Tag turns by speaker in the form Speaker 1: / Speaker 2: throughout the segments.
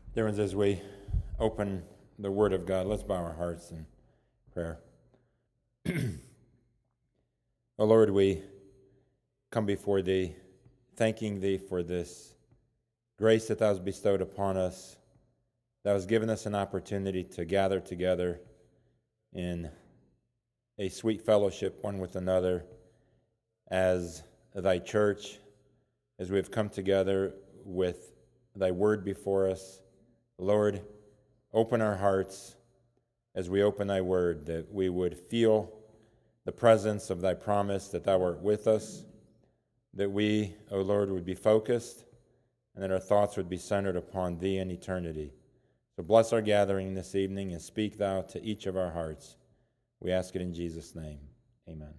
Speaker 1: Dear ones, as we open the Word of God, let's bow our hearts in prayer. O Lord, we come before Thee, thanking Thee for this grace that Thou hast bestowed upon us, Thou hast given us an opportunity to gather together in a sweet fellowship one with another as Thy church, as we have come together with Thy Word before us. Lord, open our hearts as we open Thy Word, that we would feel the presence of Thy promise that Thou art with us, that we, O Lord, would be focused, and that our thoughts would be centered upon Thee in eternity. So bless our gathering this evening and speak Thou to each of our hearts. We ask it in Jesus' name. Amen.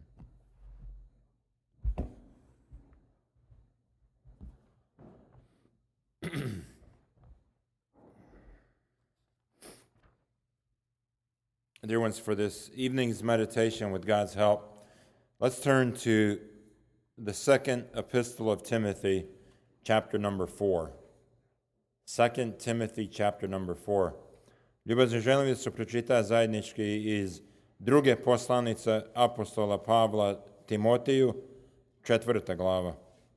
Speaker 1: Dear ones, for this evening's meditation, with God's help, let's turn to the second epistle of Timothy, chapter number 4. 2 Timothy, chapter number 4. Ljubazni želim da se pročita zajednički iz druge poslanice apostola Pavla Timoteju, 4. glava.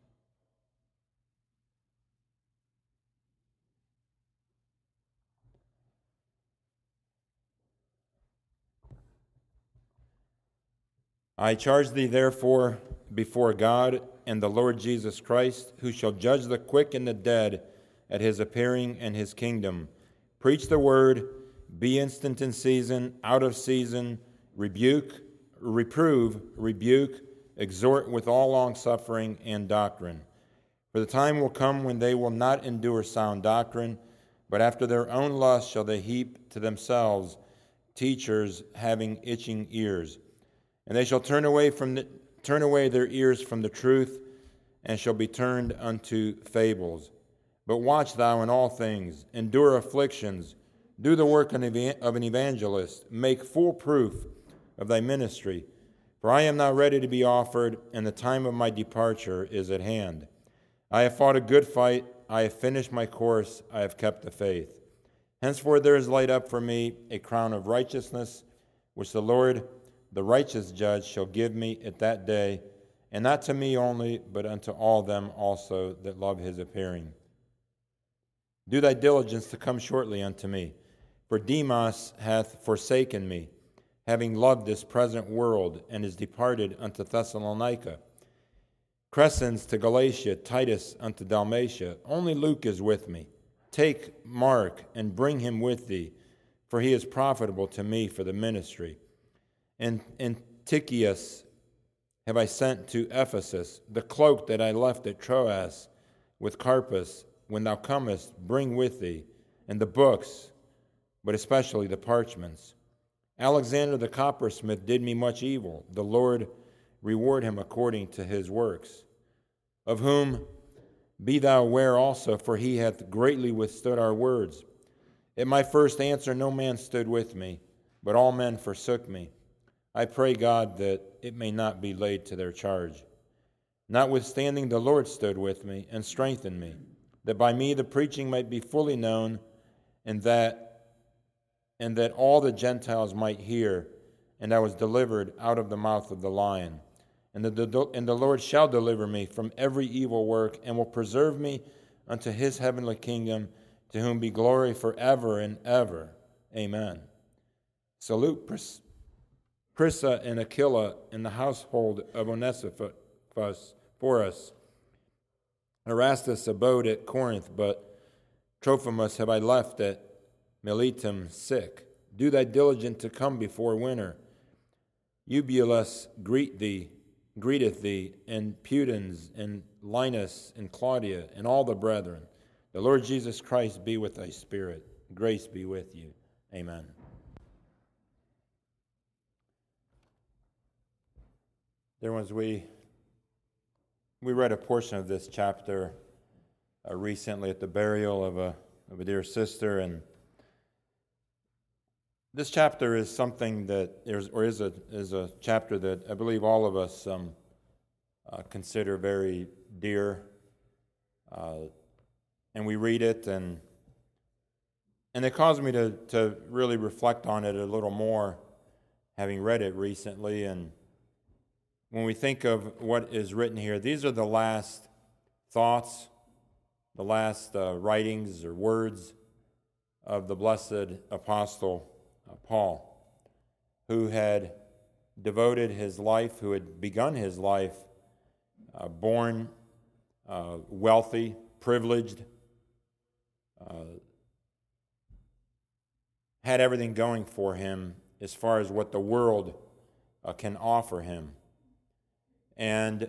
Speaker 1: I charge thee therefore before God and the Lord Jesus Christ, who shall judge the quick and the dead at his appearing and his kingdom. Preach the word, be instant in season, out of season, reprove, exhort with all longsuffering and doctrine. For the time will come when they will not endure sound doctrine, but after their own lust shall they heap to themselves teachers having itching ears. And they shall turn away their ears from the truth, and shall be turned unto fables. But watch thou in all things, endure afflictions, do the work of an evangelist, make full proof of thy ministry. For I am now ready to be offered, and the time of my departure is at hand. I have fought a good fight, I have finished my course, I have kept the faith. Henceforth there is laid up for me a crown of righteousness, which the Lord, the righteous judge, shall give me at that day, and not to me only, but unto all them also that love his appearing. Do thy diligence to come shortly unto me, for Demas hath forsaken me, having loved this present world, and is departed unto Thessalonica. Crescens to Galatia, Titus unto Dalmatia. Only Luke is with me. Take Mark, and bring him with thee, for he is profitable to me for the ministry. And Tychicus have I sent to Ephesus. The cloak that I left at Troas with Carpus, when thou comest, bring with thee, and the books, but especially the parchments. Alexander the coppersmith did me much evil. The Lord reward him according to his works. Of whom be thou aware also, for he hath greatly withstood our words. At my first answer no man stood with me, but all men forsook me. I pray God that it may not be laid to their charge. Notwithstanding, the Lord stood with me and strengthened me, that by me the preaching might be fully known, and that all the Gentiles might hear, and I was delivered out of the mouth of the lion. And the Lord shall deliver me from every evil work, and will preserve me unto his heavenly kingdom, to whom be glory forever and ever. Amen. Salute Prisca and Aquila and the household of Onesiphorus for us. Erastus abode at Corinth, but Trophimus have I left at Miletum sick. Do thy diligence to come before winter. Eubulus greeteth thee, and Pudens, and Linus, and Claudia, and all the brethren. The Lord Jesus Christ be with thy spirit. Grace be with you. Amen. Dear ones, we read a portion of this chapter recently at the burial of a dear sister, and this chapter is something that is a chapter that I believe all of us consider very dear, and we read it, and And it caused me to really reflect on it a little more, having read it recently. And when we think of what is written here, these are the last thoughts, the last writings or words of the blessed apostle Paul, who had devoted his life, who had begun his life born wealthy, privileged, had everything going for him as far as what the world can offer him. And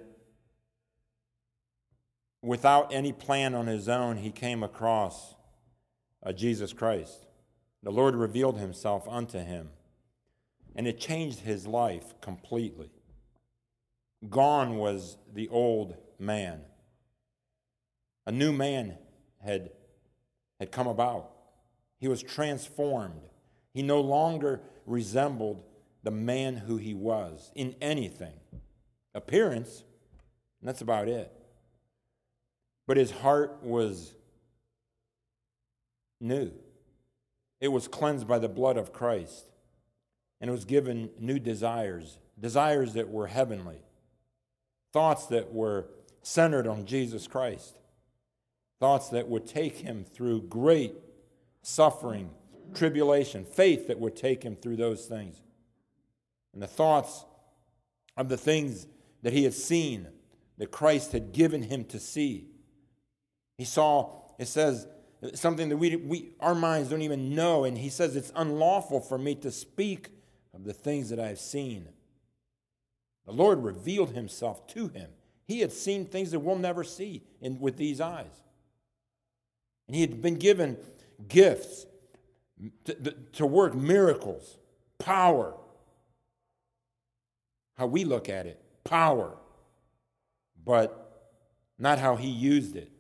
Speaker 1: without any plan on his own, he came across Jesus Christ. The Lord revealed himself unto him, and it changed his life completely. Gone was the old man. A new man had come about. He was transformed. He no longer resembled the man who he was in anything. Appearance, and that's about it. But his heart was new. It was cleansed by the blood of Christ. And it was given new desires that were heavenly, thoughts that were centered on Jesus Christ, thoughts that would take him through great suffering, tribulation, faith that would take him through those things. And the thoughts of the things that he had seen, that Christ had given him to see. He saw, it says, something that we our minds don't even know, and he says it's unlawful for me to speak of the things that I have seen. The Lord revealed himself to him. He had seen things that we'll never see with these eyes. And he had been given gifts to work miracles, power. How we look at it, power, but not how he used it.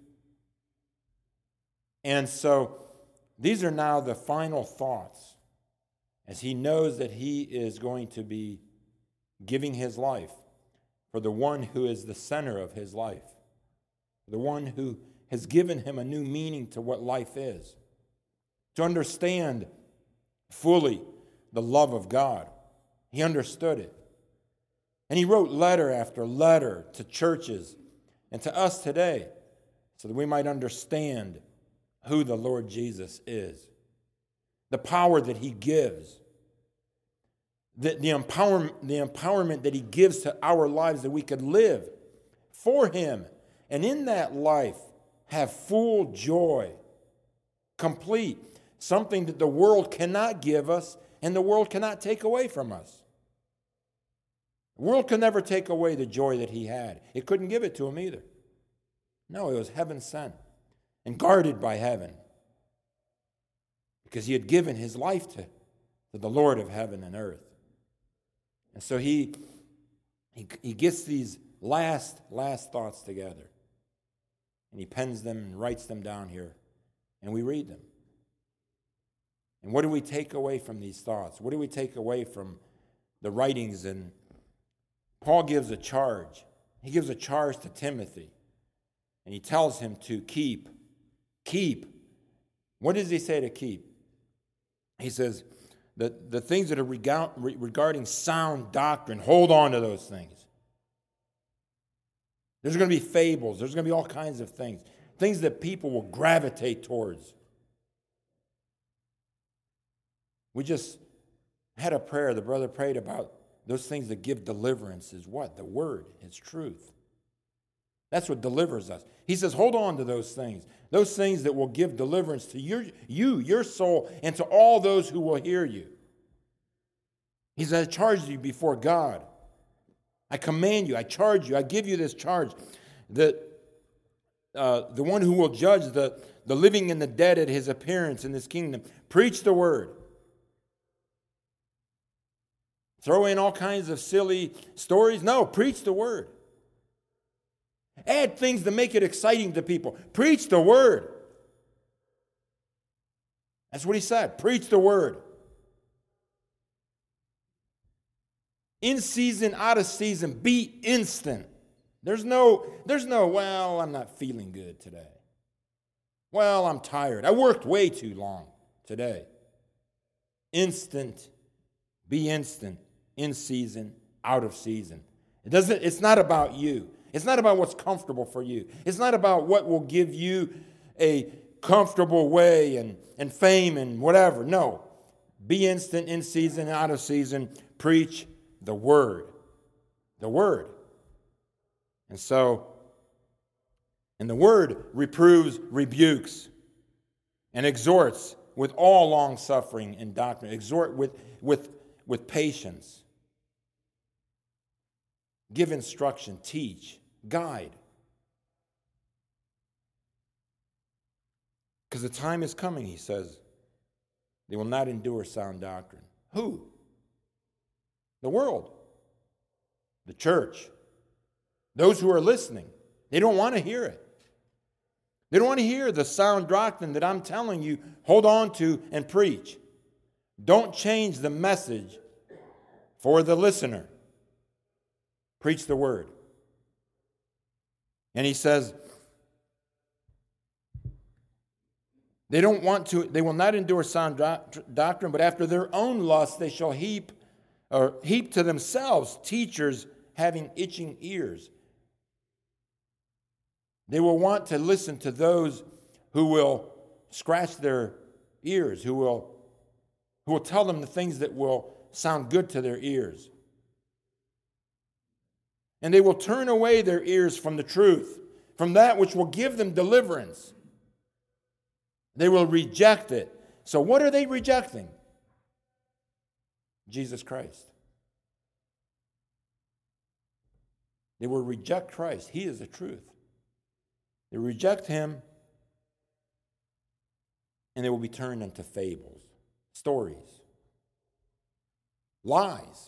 Speaker 1: And so these are now the final thoughts as he knows that he is going to be giving his life for the one who is the center of his life, the one who has given him a new meaning to what life is, to understand fully the love of God. He understood it. And he wrote letter after letter to churches and to us today so that we might understand who the Lord Jesus is, the power that he gives, the empowerment that he gives to our lives that we could live for him, and in that life have full joy, complete, something that the world cannot give us and the world cannot take away from us. The world can never take away the joy that he had. It couldn't give it to him either. No, it was heaven sent and guarded by heaven, because he had given his life to the Lord of heaven and earth. And so he gets these last thoughts together, and he pens them and writes them down here, and we read them. And what do we take away from these thoughts? What do we take away from the writings? And Paul gives a charge. He gives a charge to Timothy, and he tells him to keep. What does he say to keep? He says the things that are regarding sound doctrine, hold on to those things. There's going to be fables. There's going to be all kinds of things that people will gravitate towards. We just had a prayer. The brother prayed about those things that give deliverance is what? The word. It's truth. That's what delivers us. He says, hold on to those things that will give deliverance to your soul, and to all those who will hear you. He says, I charge you before God. I command you, I charge you, I give you this charge, that the one who will judge the living and the dead at his appearance in this kingdom. Preach the word. Throw in all kinds of silly stories? No, preach the word. Add things to make it exciting to people. Preach the word. That's what he said. Preach the word. In season, out of season, be instant. There's no, well, I'm not feeling good today. Well, I'm tired. I worked way too long. today. Instant, be instant, in season, out of season. It's not about you. It's not about what's comfortable for you. It's not about what will give you a comfortable way and fame and whatever. No. Be instant, in season, out of season. Preach the word. The word. And the word reproves, rebukes, and exhorts with all long suffering and doctrine. Exhort with patience. Give instruction, teach, guide. Because the time is coming, he says, they will not endure sound doctrine. Who? The world. The church. Those who are listening. They don't want to hear it. They don't want to hear the sound doctrine that I'm telling you, hold on to and preach. Don't change the message for the listener. Preach the word. And he says, they will not endure sound doctrine, but after their own lust they shall heap to themselves teachers having itching ears. They will want to listen to those who will scratch their ears, who will tell them the things that will sound good to their ears. And they will turn away their ears from the truth, from that which will give them deliverance. They will reject it. So what are they rejecting? Jesus Christ. They will reject Christ. He is the truth. They reject him, and they will be turned into fables, stories, lies.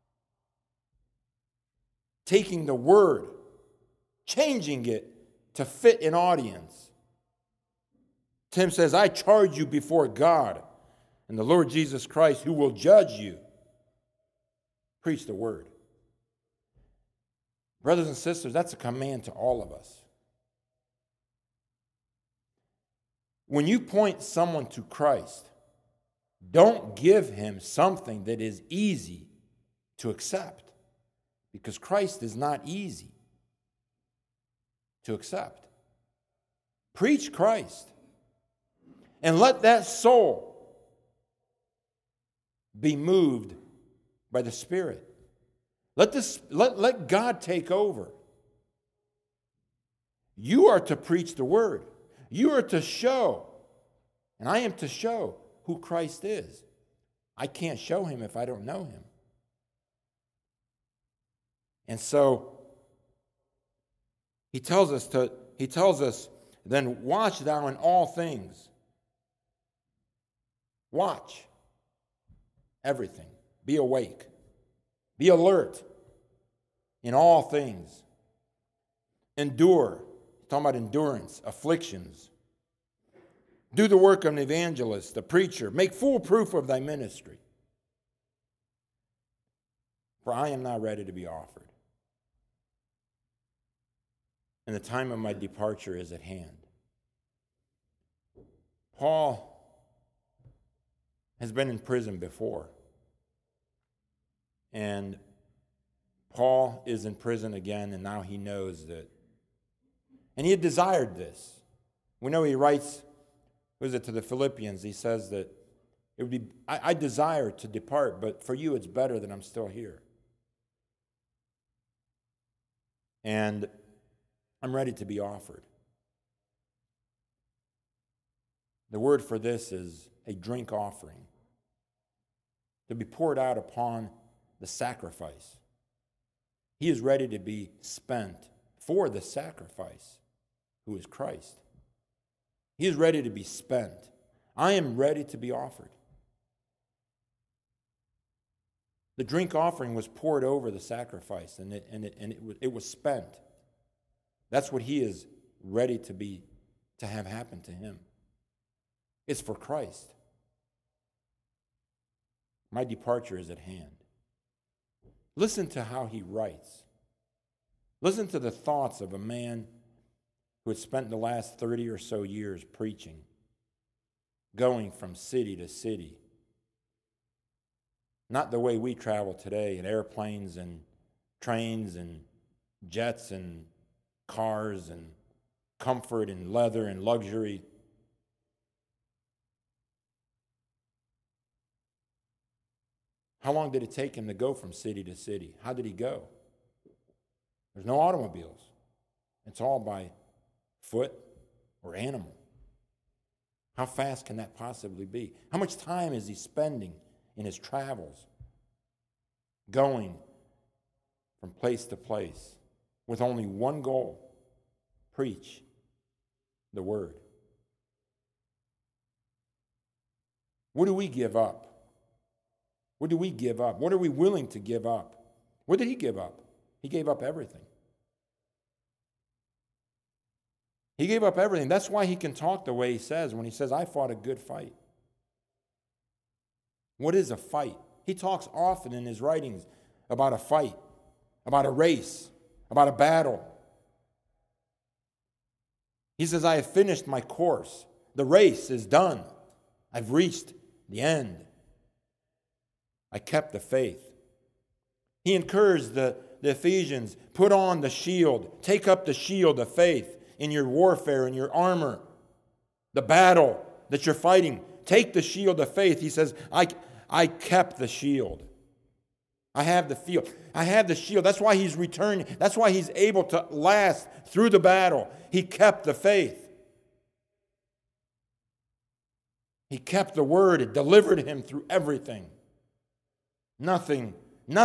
Speaker 1: Taking the word, changing it to fit an audience. Tim says, I charge you before God and the Lord Jesus Christ, who will judge you. Preach the word. Brothers and sisters, that's a command to all of us. When you point someone to Christ, don't give him something that is easy to accept, because Christ is not easy to accept. Preach Christ, and let that soul be moved by the Spirit. Let God take over. You are to preach the word. You are to show, and I am to show who Christ is. I can't show him if I don't know him. And so he tells us, then watch thou in all things. Watch everything. Be awake. Be alert in all things. Endure. Talking about endurance, afflictions. Do the work of an evangelist, a preacher. Make full proof of thy ministry. For I am not ready to be offered, and the time of my departure is at hand. Paul has been in prison before. And Paul is in prison again, and now he knows that. And he had desired this. We know he writes, to the Philippians, he says that it would be, I desire to depart, but for you it's better that I'm still here. And I'm ready to be offered. The word for this is a drink offering, to be poured out upon the sacrifice. He is ready to be spent for the sacrifice, who is Christ. He is ready to be spent. I am ready to be offered. The drink offering was poured over the sacrifice, and it was spent. That's what he is ready to have happen to him. It's for Christ. My departure is at hand. Listen to how he writes. Listen to the thoughts of a man who had spent the last 30 or so years preaching. going from city to city. Not the way we travel today in airplanes and trains and jets and cars and comfort and leather and luxury. How long did it take him to go from city to city? How did he go? There's no automobiles. It's all by foot or animal. How fast can that possibly be? How much time is he spending in his travels, going from place to place with only one goal: preach the word? What do we give up? What do we give up? What are we willing to give up? What did he give up? He gave up everything. He gave up everything. That's why he can talk the way he says when he says, I fought a good fight. What is a fight? He talks often in his writings about a fight, about a race, about a battle. He says, I have finished my course. The race is done. I've reached the end. I kept the faith. He encouraged the Ephesians, put on the shield, take up the shield of faith in your warfare, in your armor, the battle that you're fighting. Take the shield of faith. He says, I kept the shield. I have the field. I have the shield. That's why he's returning. That's why he's able to last through the battle. He kept the faith. He kept the word. It delivered him through everything. Nothing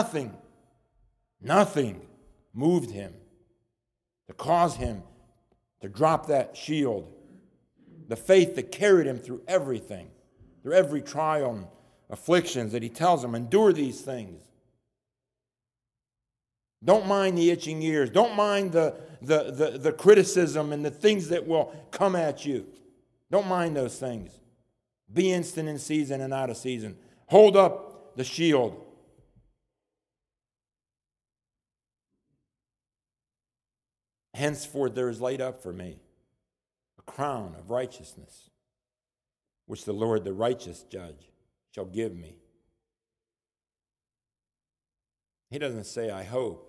Speaker 1: moved him to cause him to drop that shield. The faith that carried him through everything, through every trial and afflictions that he tells him, endure these things. Don't mind the itching ears. Don't mind the criticism and the things that will come at you. Don't mind those things. Be instant in season and out of season. Hold up the shield. Henceforth there is laid up for me a crown of righteousness, which the Lord, the righteous judge, shall give me. He doesn't say, I hope.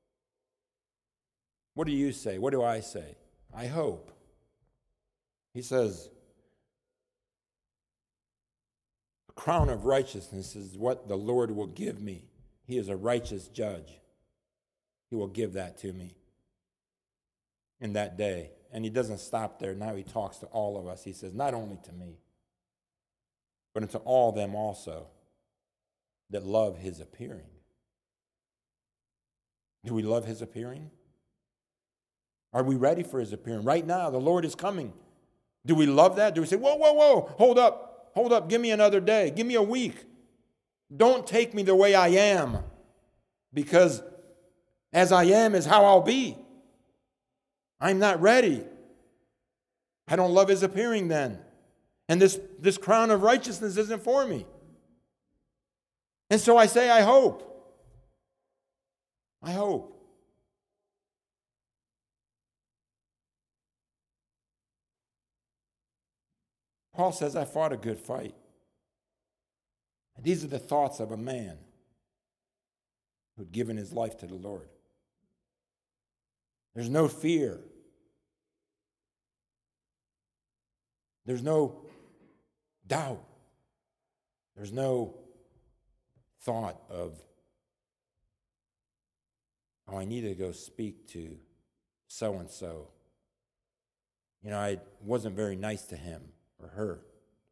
Speaker 1: What do you say? What do I say? I hope. He says, a crown of righteousness is what the Lord will give me. He is a righteous judge. He will give that to me in that day. And he doesn't stop there. Now he talks to all of us. He says, not only to me, but unto all them also that love his appearing. Do we love his appearing? Are we ready for his appearing? Right now, the Lord is coming. Do we love that? Do we say, whoa, hold up, give me another day, give me a week. Don't take me the way I am, because as I am is how I'll be. I'm not ready. I don't love his appearing then. And this crown of righteousness isn't for me. And so I say, I hope. I hope. Paul says, I fought a good fight. And these are the thoughts of a man who had given his life to the Lord. There's no fear. There's no doubt. There's no thought of, oh, I need to go speak to so-and-so. You know, I wasn't very nice to him or her.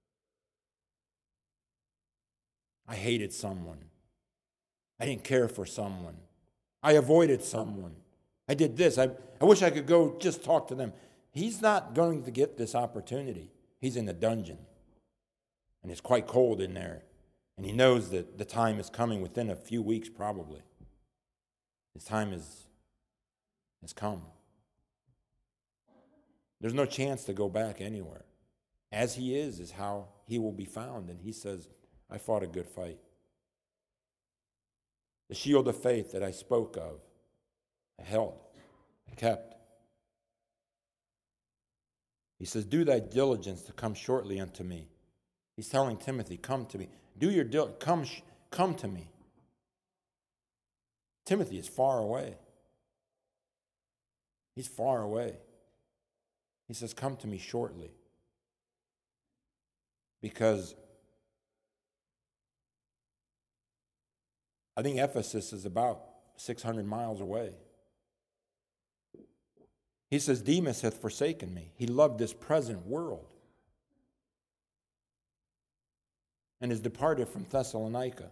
Speaker 1: I hated someone. I didn't care for someone. I avoided someone. I did this. I wish I could go just talk to them. He's not going to get this opportunity. He's in the dungeon. And it's quite cold in there. And he knows that the time is coming within a few weeks probably. His time has come. There's no chance to go back anywhere. As he is how he will be found. And he says, I fought a good fight. The shield of faith that I spoke of, I held, I kept. He says, do thy diligence to come shortly unto me. He's telling Timothy, come to me. Do your deal. Come to me. Timothy is far away. He's far away. He says, come to me shortly. Because I think Ephesus is about 600 miles away. He says, Demas hath forsaken me. He loved this present world and is departed from Thessalonica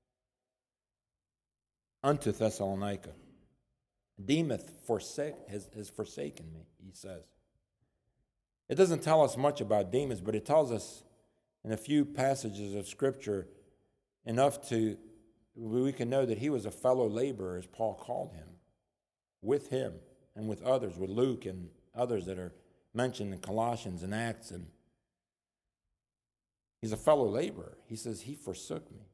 Speaker 1: unto Thessalonica. Demas has forsaken me, he says. It doesn't tell us much about Demas, but it tells us in a few passages of Scripture enough to we can know that he was a fellow laborer, as Paul called him, with him and with others, with Luke and others that are mentioned in Colossians and Acts. And he's a fellow laborer. He says, he forsook me.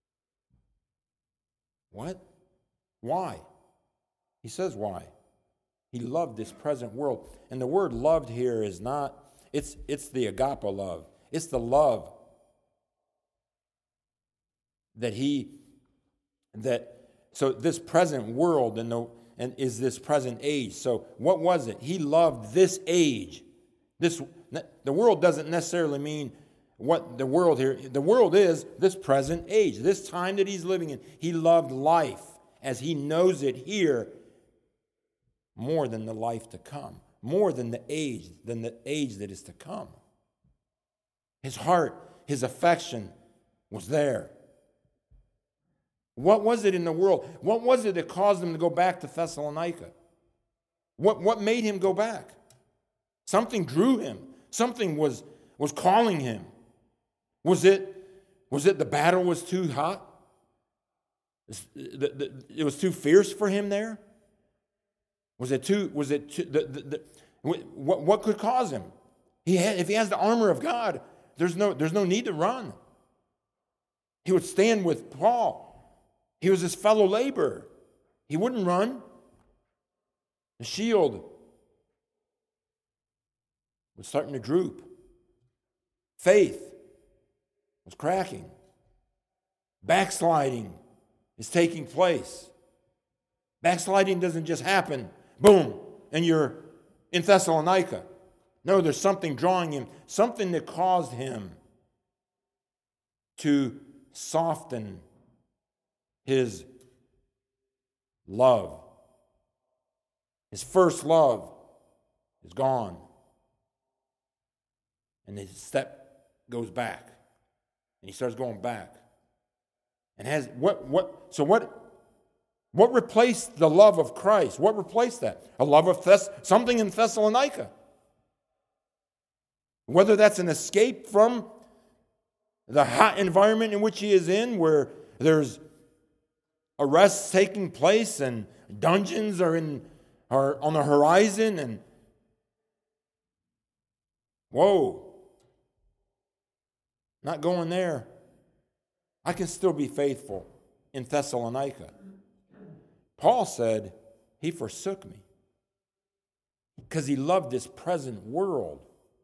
Speaker 1: What? Why? He says why. He loved this present world. And the word loved here is not, it's the agape love. It's the love so this present world and is this present age. So what was it? He loved this age. The world doesn't necessarily mean what the world here. The world is this present age, this time that he's living in. He loved life as he knows it here more than the life to come, more than the age that is to come. His heart, his affection was there. What was it in the world? What was it that caused him to go back to Thessalonica? What made him go back? Something drew him. Something was calling him. Was it the battle was too hot? It was too fierce for him there? What could cause him? If he has the armor of God, there's no need to run. He would stand with Paul. He was his fellow laborer. He wouldn't run. The shield was starting to droop. Faith was cracking. Backsliding is taking place. Backsliding doesn't just happen, boom, and you're in Thessalonica. No, there's something drawing him, something that caused him to soften his love. His first love is gone. And his step goes back. And he starts going back. And has what replaced the love of Christ? What replaced that? A love of something in Thessalonica. Whether that's an escape from the hot environment in which he is in, where there's arrests taking place and dungeons are on the horizon, and whoa, not going there. I can still be faithful in Thessalonica. Paul said he forsook me because he loved this present world.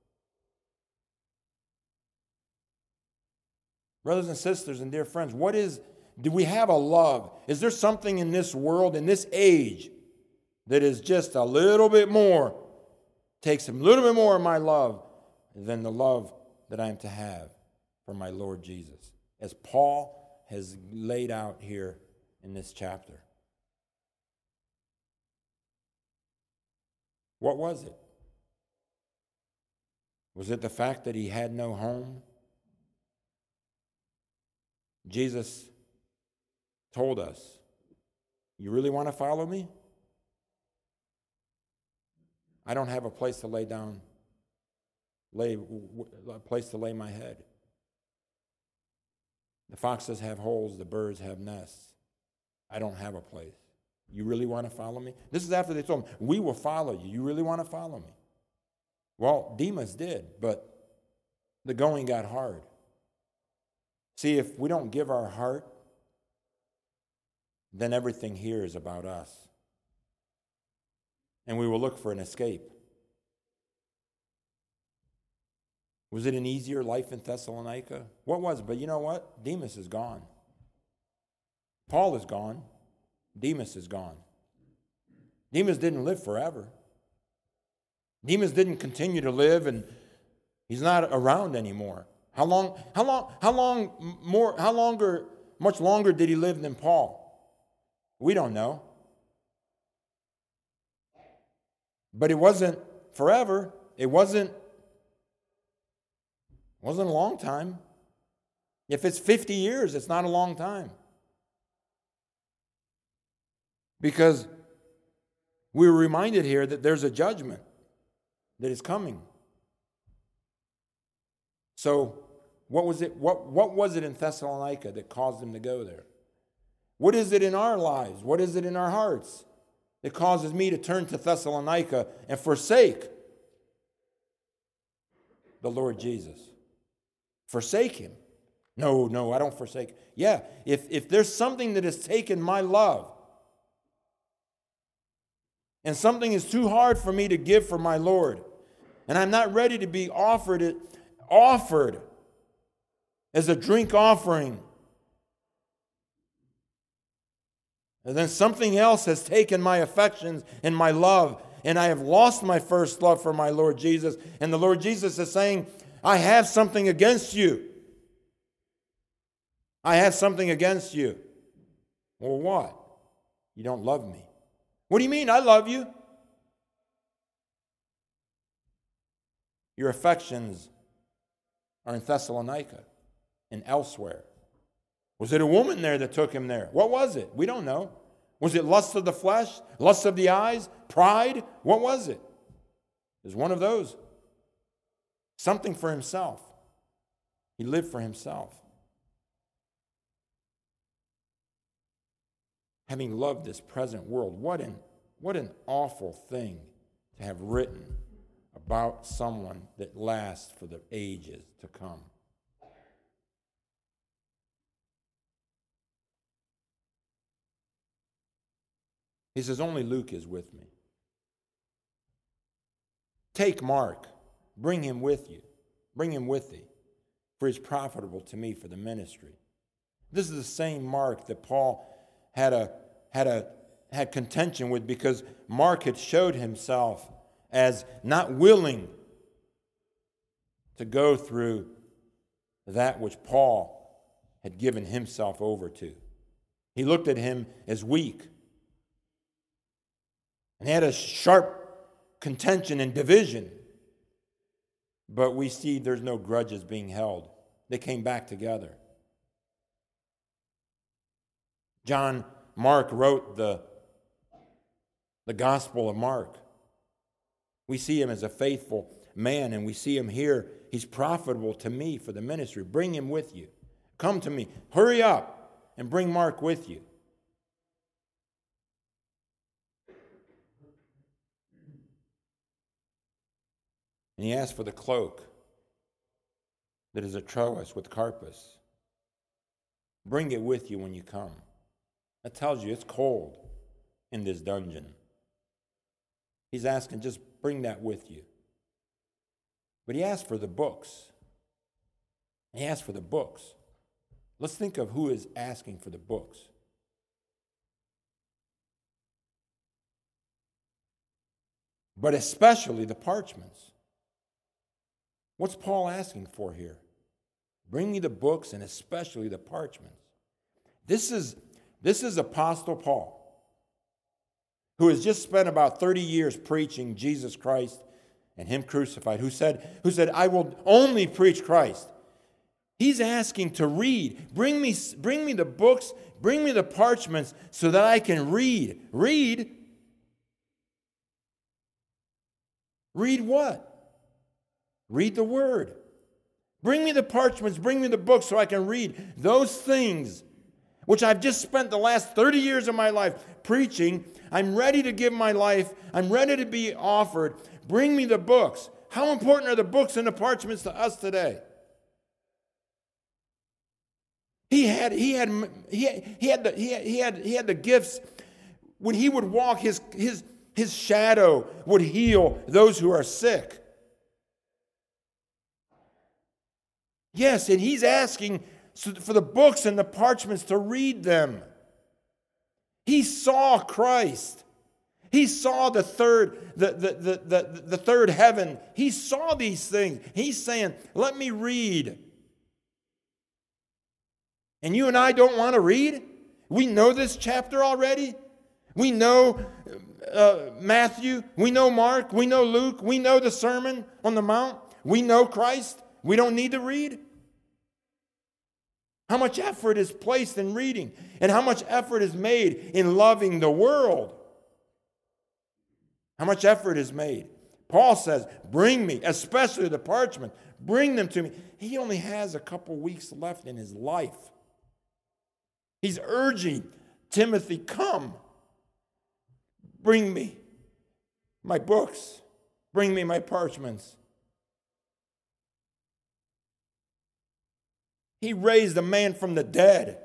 Speaker 1: Brothers and sisters and dear friends, do we have a love? Is there something in this world, in this age, that is just a little bit more, takes a little bit more of my love than the love that I am to have for my Lord Jesus, as Paul has laid out here in this chapter? What was it? Was it the fact that he had no home? Jesus told us, you really want to follow me? I don't have a place to lay my head. The foxes have holes, the birds have nests. I don't have a place. You really want to follow me? This is after they told him, we will follow you. You really want to follow me? Well, Demas did, but the going got hard. See, if we don't give our heart, then everything here is about us. And we will look for an escape. Was it an easier life in Thessalonica? What was it? But you know what? Demas is gone. Paul is gone. Demas is gone. Demas didn't live forever. Demas didn't continue to live, and he's not around anymore. Much longer did he live than Paul? We don't know. But it wasn't forever. It wasn't a long time. If it's 50 years, it's not a long time. Because we were reminded here that there's a judgment that is coming. So, what was it? What was it in Thessalonica that caused them to go there? What is it in our lives? What is it in our hearts that causes me to turn to Thessalonica and forsake the Lord Jesus? Forsake him. No, I don't forsake. Yeah, if there's something that has taken my love, and something is too hard for me to give for my Lord, and I'm not ready to be offered as a drink offering, and then something else has taken my affections and my love, and I have lost my first love for my Lord Jesus, and the Lord Jesus is saying, I have something against you. I have something against you. Well, what? You don't love me. What do you mean? I love you. Your affections are in Thessalonica and elsewhere. Was it a woman there that took him there? What was it? We don't know. Was it lust of the flesh, lust of the eyes, pride? What was it? It was one of those. Something for himself. He lived for himself. Having loved this present world, what an awful thing to have written about someone that lasts for the ages to come. He says, only Luke is with me. Take Mark, bring him with you. Bring him with thee, for he's profitable to me for the ministry. This is the same Mark that Paul had contention with, because Mark had showed himself as not willing to go through that which Paul had given himself over to. He looked at him as weak. And he had a sharp contention and division. But we see there's no grudges being held. They came back together. Mark wrote the Gospel of Mark. We see him as a faithful man, and we see him here. He's profitable to me for the ministry. Bring him with you. Come to me. Hurry up and bring Mark with you. And he asked for the cloak that is a Troas with Carpus. Bring it with you when you come. That tells you it's cold in this dungeon. He's asking, just bring that with you. But he asked for the books. He asked for the books. Let's think of who is asking for the books. But especially the parchments. What's Paul asking for here? Bring me the books and especially the parchments. This is Apostle Paul, who has just spent about 30 years preaching Jesus Christ and him crucified, who said, I will only preach Christ. He's asking to read. Bring me the books, bring me the parchments so that I can read. Read? Read what? Read the Word. Bring me the parchments, bring me the books so I can read those things which I've just spent the last 30 years of my life preaching. I'm ready to give my life. I'm ready to be offered. Bring me the books. How important are the books and the parchments to us today? He had the gifts. When he would walk, his shadow would heal those who are sick. Yes, and he's asking for the books and the parchments to read them. He saw Christ. He saw the third heaven. He saw these things. He's saying, let me read. And you and I don't want to read? We know this chapter already. We know Matthew. We know Mark. We know Luke. We know the Sermon on the Mount. We know Christ. We don't need to read. How much effort is placed in reading, and how much effort is made in loving the world. How much effort is made. Paul says, bring me, especially the parchment, bring them to me. He only has a couple weeks left in his life. He's urging Timothy, come, bring me my books, bring me my parchments. He raised a man from the dead.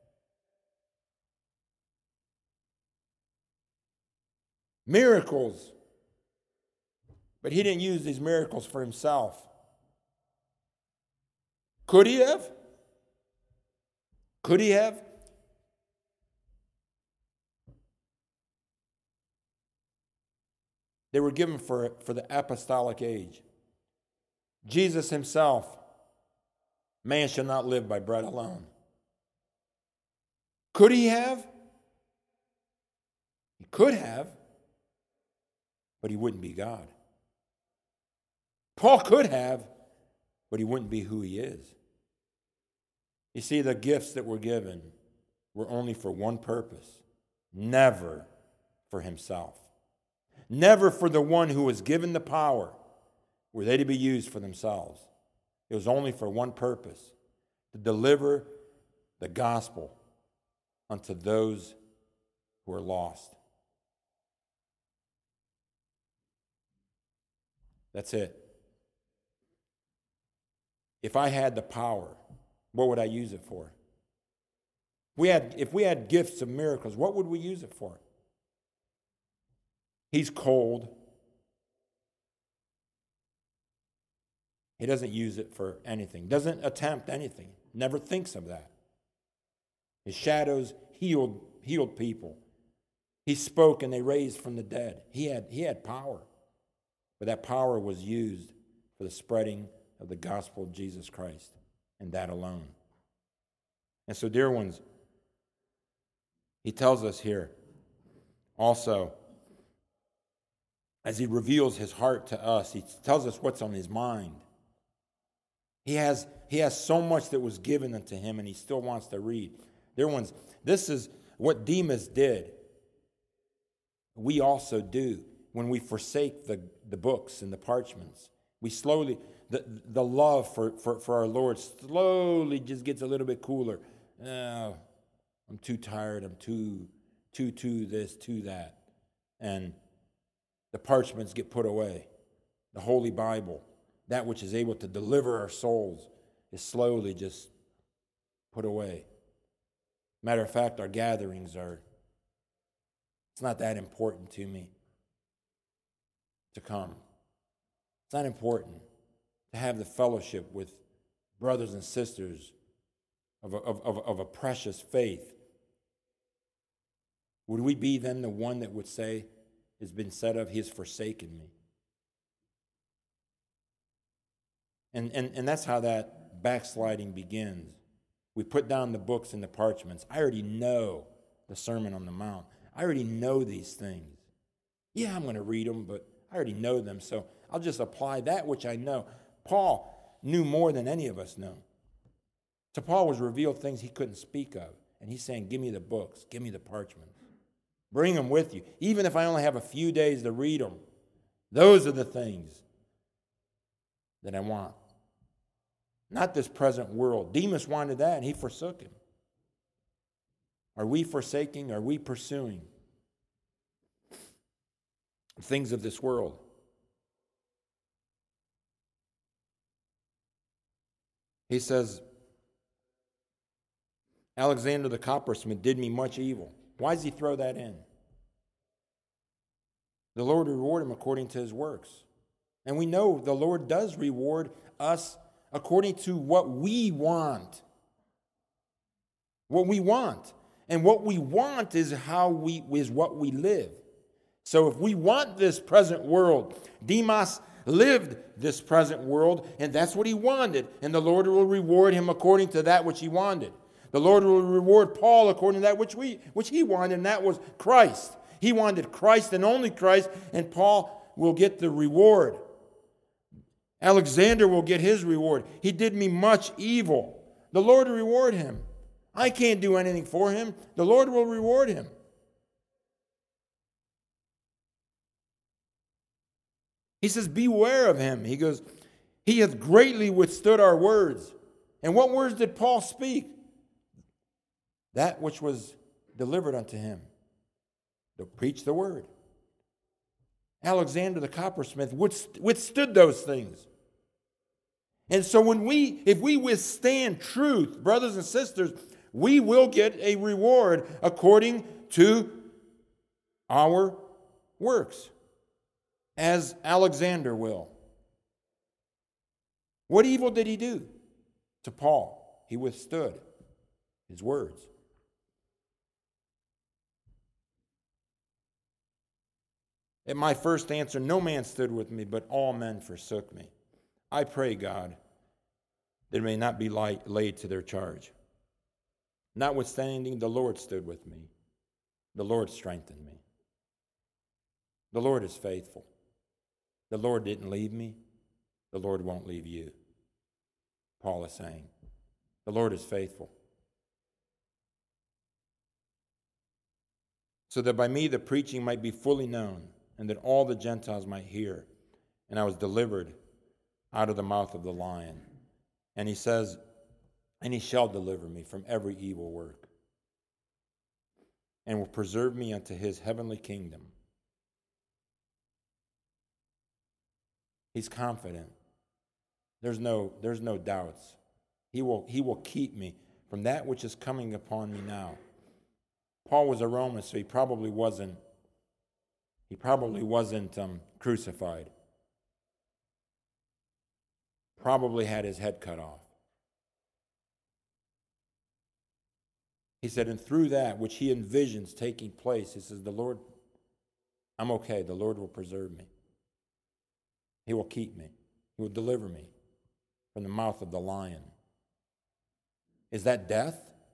Speaker 1: Miracles. But he didn't use these miracles for himself. Could he have? Could he have? They were given for the apostolic age. Jesus himself, man shall not live by bread alone. Could he have? He could have, but he wouldn't be God. Paul could have, but he wouldn't be who he is. You see, the gifts that were given were only for one purpose, never for himself. Never for the one who was given the power were they to be used for themselves. It was only for one purpose, to deliver the gospel unto those who are lost. That's it. If I had the power, what would I use it for? If we had gifts of miracles, what would we use it for? He's cold. He doesn't use it for anything, doesn't attempt anything, never thinks of that. His shadows healed people. He spoke and they raised from the dead. He had power, but that power was used for the spreading of the gospel of Jesus Christ, and that alone. And so, dear ones, he tells us here also, as he reveals his heart to us, he tells us what's on his mind. He has so much that was given unto him, and he still wants to read. Dear ones, this is what Demas did. We also do when we forsake the books and the parchments. We slowly, the love for our Lord slowly just gets a little bit cooler. Oh, I'm too tired. I'm too this, too that. And the parchments get put away. The Holy Bible, that which is able to deliver our souls, is slowly just put away. Matter of fact, our gatherings it's not that important to me to come. It's not important to have the fellowship with brothers and sisters of a precious faith. Would we be then the one that would say, has been said of, he has forsaken me? And that's how that backsliding begins. We put down the books and the parchments. I already know the Sermon on the Mount. I already know these things. Yeah, I'm going to read them, but I already know them, so I'll just apply that which I know. Paul knew more than any of us know. To Paul was revealed things he couldn't speak of. And he's saying, give me the books, give me the parchments. Bring them with you. Even if I only have a few days to read them, those are the things that I want. Not this present world. Demas wanted that, and he forsook him. Are we forsaking? Are we pursuing things of this world? He says, Alexander the coppersmith did me much evil. Why does he throw that in? The Lord reward him according to his works. And we know the Lord does reward us according to what we want. What we want. And what we want is what we live. So if we want this present world, Demas lived this present world, and that's what he wanted. And the Lord will reward him according to that which he wanted. The Lord will reward Paul according to that which he wanted, and that was Christ. He wanted Christ and only Christ, and Paul will get the reward. Alexander will get his reward. He did me much evil. The Lord will reward him. I can't do anything for him. The Lord will reward him. He says, beware of him. He goes, he hath greatly withstood our words. And what words did Paul speak? That which was delivered unto him. To preach the word. Alexander the coppersmith withstood those things. And so if we withstand truth, brothers and sisters, we will get a reward according to our works, as Alexander will. What evil did he do to Paul? He withstood his words. At my first answer, no man stood with me, but all men forsook me. I pray, God, that it may not be laid to their charge. Notwithstanding, the Lord stood with me. The Lord strengthened me. The Lord is faithful. The Lord didn't leave me. The Lord won't leave you. Paul is saying, the Lord is faithful. So that by me the preaching might be fully known, and that all the Gentiles might hear. And I was delivered out of the mouth of the lion. And he says, and he shall deliver me from every evil work, and will preserve me unto his heavenly kingdom. He's confident. There's no doubts. He will keep me from that which is coming upon me now. Paul was a Roman, so he probably wasn't crucified. Probably had his head cut off. He said, and through that which he envisions taking place, he says, the Lord, I'm okay. The Lord will preserve me. He will keep me. He will deliver me from the mouth of the lion. Is that death?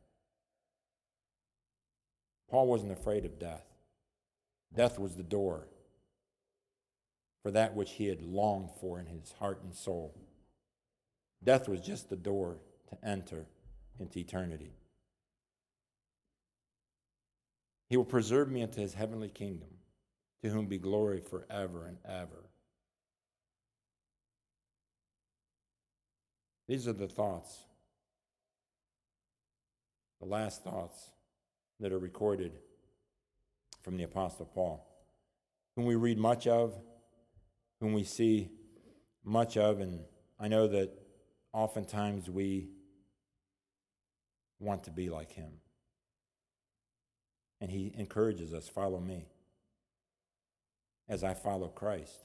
Speaker 1: Paul wasn't afraid of death. Death was the door for that which he had longed for in his heart and soul. Death was just the door to enter into eternity. He will preserve me unto his heavenly kingdom, to whom be glory forever and ever. These are the thoughts, the last thoughts that are recorded from the Apostle Paul, whom we read much of, whom we see much of, and I know that oftentimes we want to be like him. And he encourages us, follow me as I follow Christ.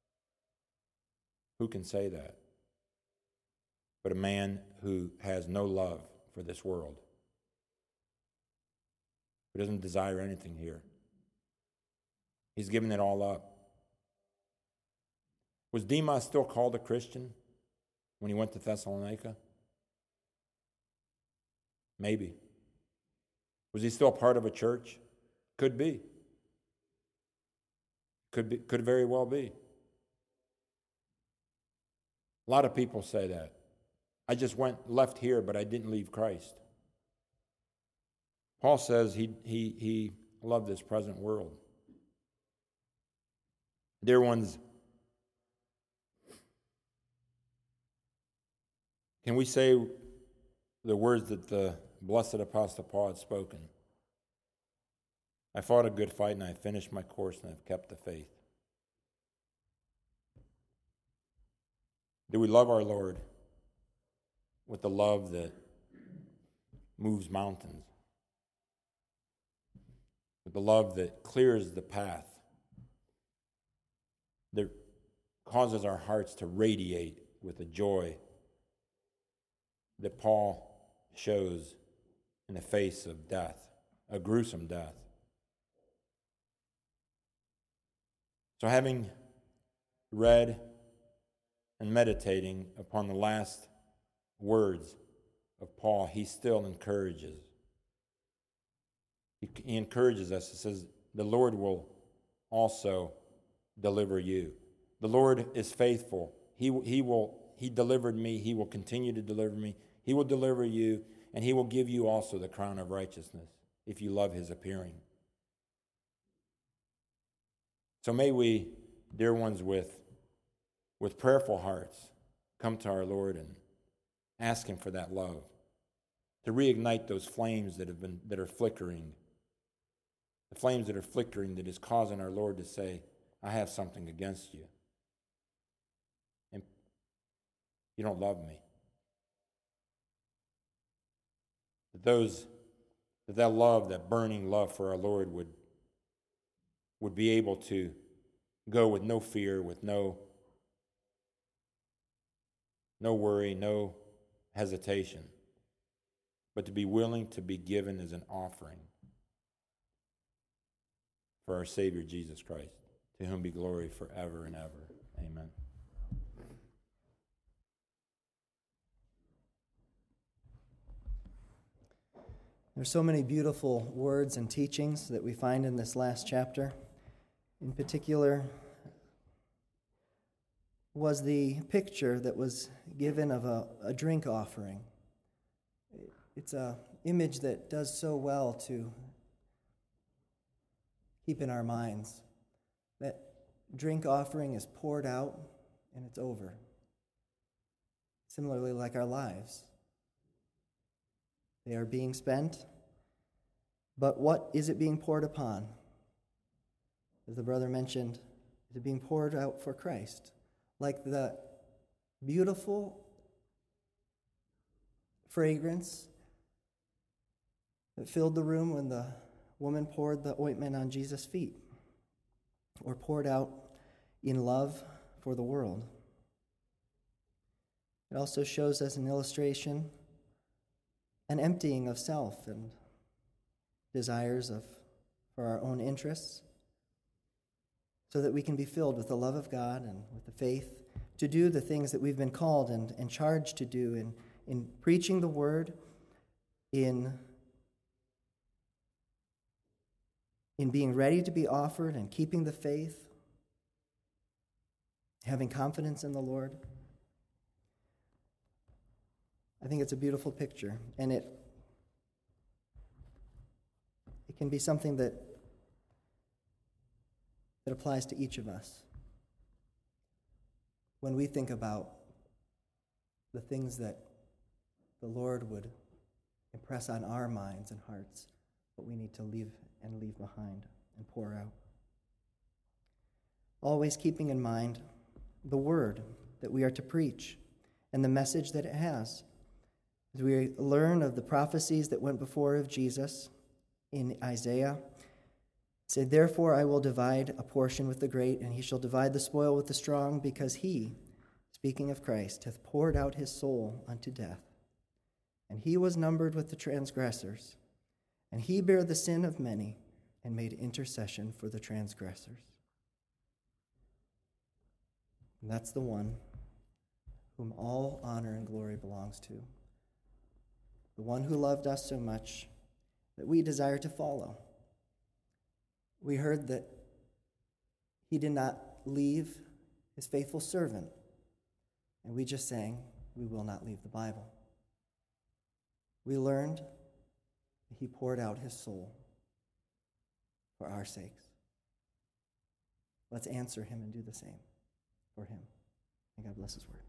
Speaker 1: Who can say that? But a man who has no love for this world, who doesn't desire anything here. He's given it all up. Was Demas still called a Christian when he went to Thessalonica? Maybe. Was he still part of a church? Could be. Could very well be. A lot of people say that. I just left here, but I didn't leave Christ. Paul says he loved this present world. Dear ones, can we say the words that the blessed Apostle Paul had spoken? I fought a good fight, and I finished my course, and I've kept the faith. Do we love our Lord with the love that moves mountains? With the love that clears the path, that causes our hearts to radiate with a joy that Paul shows in the face of death, a gruesome death. So having read and meditating upon the last words of Paul, he still encourages. He encourages us. He says, the Lord will also deliver you. The Lord is faithful. He delivered me. He will continue to deliver me. He will deliver you, and he will give you also the crown of righteousness if you love his appearing. So may we, dear ones, with prayerful hearts, come to our Lord and ask him for that love, to reignite those flames that are flickering, the flames that are flickering that is causing our Lord to say, I have something against you. And you don't love me. That love, that burning love for our Lord would be able to go with no fear, with no worry, no hesitation, but to be willing to be given as an offering for our Savior Jesus Christ, to whom be glory forever and ever. Amen.
Speaker 2: There's so many beautiful words and teachings that we find in this last chapter. In particular, was the picture that was given of a drink offering. It's an image that does so well to keep in our minds. That drink offering is poured out and it's over. Similarly, like our lives. They are being spent, but what is it being poured upon? As the brother mentioned, is it being poured out for Christ? Like the beautiful fragrance that filled the room when the woman poured the ointment on Jesus' feet, or poured out in love for the world. It also shows us an illustration, an emptying of self and desires for our own interests, so that we can be filled with the love of God and with the faith to do the things that we've been called and charged to do in preaching the word, in being ready to be offered and keeping the faith, having confidence in the Lord. I think it's a beautiful picture, and it can be something that applies to each of us. When we think about the things that the Lord would impress on our minds and hearts, what we need to leave behind and pour out. Always keeping in mind the word that we are to preach and the message that it has. As we learn of the prophecies that went before of Jesus in Isaiah, it said, therefore I will divide a portion with the great, and he shall divide the spoil with the strong, because he, speaking of Christ, hath poured out his soul unto death. And he was numbered with the transgressors, and he bare the sin of many, and made intercession for the transgressors. And that's the one whom all honor and glory belongs to. The one who loved us so much that we desire to follow. We heard that he did not leave his faithful servant. And we just sang, we will not leave the Bible. We learned that he poured out his soul for our sakes. Let's answer him and do the same for him. And God bless his word.